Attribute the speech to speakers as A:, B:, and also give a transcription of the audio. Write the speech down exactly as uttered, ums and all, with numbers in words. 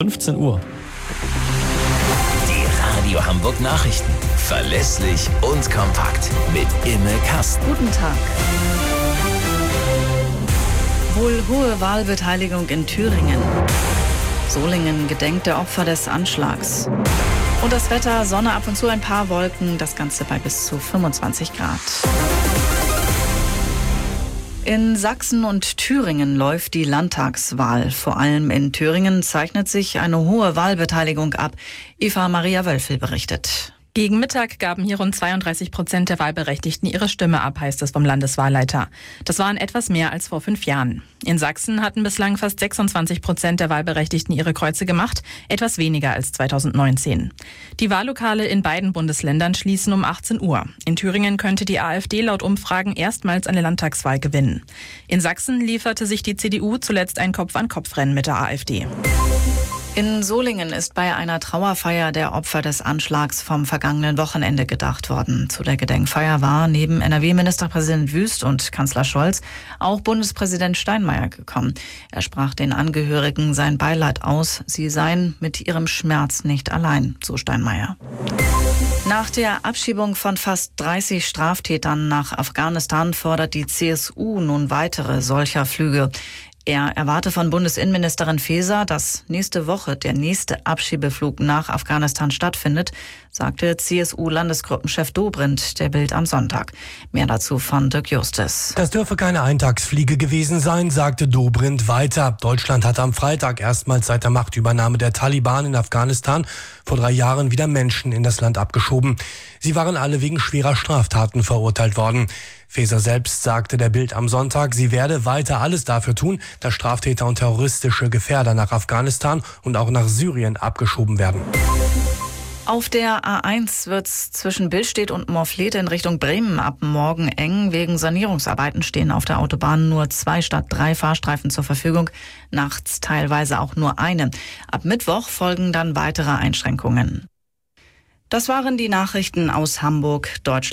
A: fünfzehn Uhr.
B: Die Radio Hamburg Nachrichten. Verlässlich und kompakt. Mit Imme Kasten.
C: Guten Tag. Wohl hohe Wahlbeteiligung in Thüringen. Solingen gedenkt der Opfer des Anschlags. Und das Wetter, Sonne, ab und zu ein paar Wolken, das Ganze bei bis zu fünfundzwanzig Grad. In Sachsen und Thüringen läuft die Landtagswahl. Vor allem in Thüringen zeichnet sich eine hohe Wahlbeteiligung ab. Eva Maria Wölfel berichtet.
D: Gegen Mittag gaben hier rund zweiunddreißig Prozent der Wahlberechtigten ihre Stimme ab, heißt es vom Landeswahlleiter. Das waren etwas mehr als vor fünf Jahren. In Sachsen hatten bislang fast sechsundzwanzig Prozent der Wahlberechtigten ihre Kreuze gemacht, etwas weniger als zweitausendneunzehn. Die Wahllokale in beiden Bundesländern schließen um achtzehn Uhr. In Thüringen könnte die AfD laut Umfragen erstmals eine Landtagswahl gewinnen. In Sachsen lieferte sich die C D U zuletzt ein Kopf-an-Kopf-Rennen mit der AfD.
C: In Solingen ist bei einer Trauerfeier der Opfer des Anschlags vom vergangenen Wochenende gedacht worden. Zu der Gedenkfeier war neben N R W-Ministerpräsident Wüst und Kanzler Scholz auch Bundespräsident Steinmeier gekommen. Er sprach den Angehörigen sein Beileid aus. Sie seien mit ihrem Schmerz nicht allein, so Steinmeier. Nach der Abschiebung von fast dreißig Straftätern nach Afghanistan fordert die C S U nun weitere solcher Flüge. Er erwarte von Bundesinnenministerin Faeser, dass nächste Woche der nächste Abschiebeflug nach Afghanistan stattfindet, sagte C S U-Landesgruppenchef Dobrindt der Bild am Sonntag. Mehr dazu von Dirk Justus.
E: Das dürfe keine Eintagsfliege gewesen sein, sagte Dobrindt weiter. Deutschland hatte am Freitag erstmals seit der Machtübernahme der Taliban in Afghanistan vor drei Jahren wieder Menschen in das Land abgeschoben. Sie waren alle wegen schwerer Straftaten verurteilt worden. Faeser selbst sagte der Bild am Sonntag, sie werde weiter alles dafür tun, dass Straftäter und terroristische Gefährder nach Afghanistan und auch nach Syrien abgeschoben werden.
C: Auf der A eins wird's zwischen Billstedt und Morflete in Richtung Bremen ab morgen eng. Wegen Sanierungsarbeiten stehen auf der Autobahn nur zwei statt drei Fahrstreifen zur Verfügung, nachts teilweise auch nur eine. Ab Mittwoch folgen dann weitere Einschränkungen. Das waren die Nachrichten aus Hamburg, Deutschland.